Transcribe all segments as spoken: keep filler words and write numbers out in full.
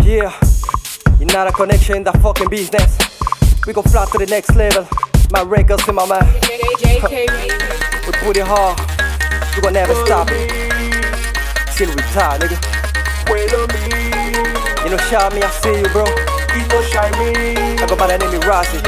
Yeah, you're not a connection in that fucking business. We gon' fly to the next level. My records in my mind. J K, We put it hard. We gon' never stop it. Till we retire, nigga. You know, shout me, I see you, bro. I go by that name, Rossi.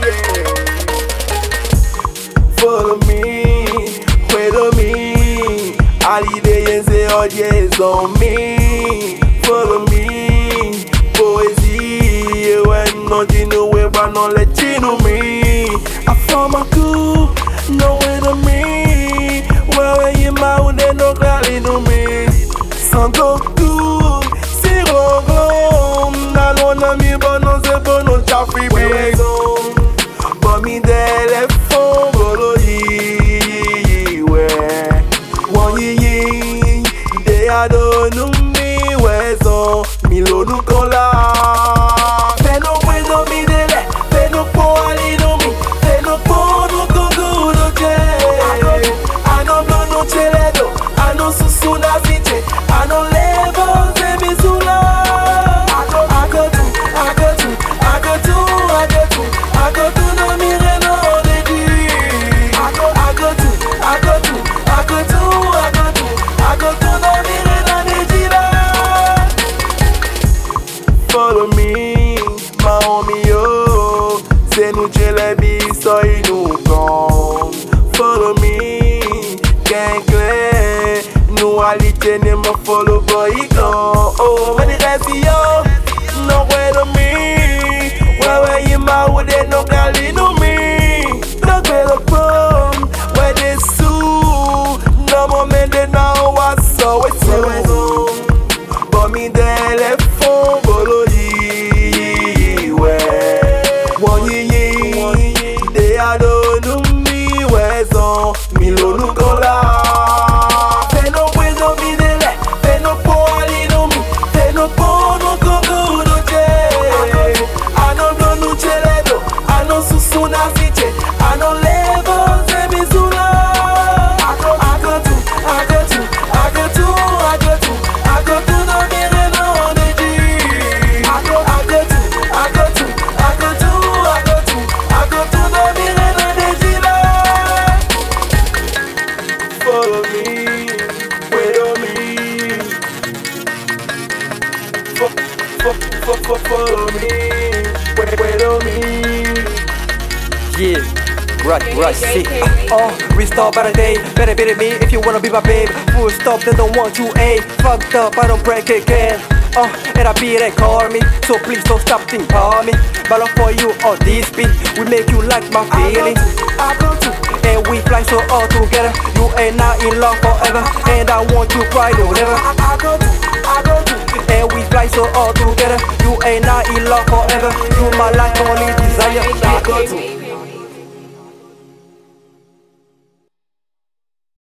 Follow me, follow me. Holiday and say all yes on me. Follow me, poesie. When nothing no way, but not let you know me. I found my cool, nowhere to me. Where you mouth, they no clearly know me. Sans Goku, si rogo. Nalon na mi bon, non se bon, non chafi be. But me téléphone, bolo yi, ouais. One yi yi, they a don't know me, ouais, so. Mi lo nu kola. Fais no bueno mi dele, fais no po ali no mi, fais no po no gogo no je. I no blow no cheledo, I no susu na fiche, I no levo se mi sula. I go, I go to, I go to, I go to, I go to, I go to no mi reno de di. I go, I go to, I go to, I go to, I go to, I go to no mi reno de di la. Follow me, my homie yo. C'est nous jelebi, so il nous gon. Follow me, gang clear. Nous alite ne me follow boy gon. Oh, when it rest yo, nowhere to me. Where where you ma with it no gali no me. No better prom, where they sue. No moment they know what's so it's so. But me téléphone bolo yi, ouais. One yi yi, they a don't know me, ouais, so. Mi lo nu kola. Fais no bueno mi dele, fais no po ali no mi, fais no po no gogo no je. I no blow no cheledo, I no susu na fiche, I no levo se mi sula. I go, I go to, I go to, I go to, I go to, I go to no mi reno de di. I go, I go to, I go to, I go to, I go to, I go to no mi reno de di la. Follow me, wait on me. Fo- fo- fo- fo- Follow me, wait, wait on me. Yeah, right, right, see. Oh, restart by the day. Better be me if you wanna be my babe. Full stop, they don't want you, a fucked up, I don't break again. Oh, and I be they call me, so please don't stop thinking about me. But love for you on this beat, we make you like my feeling. I go to, And we fly so all together. You ain't not in love forever, and I want you cry whatever. I, I go to, I go to. And we fly so all together. You ain't not in love forever. You my life only desire. J K.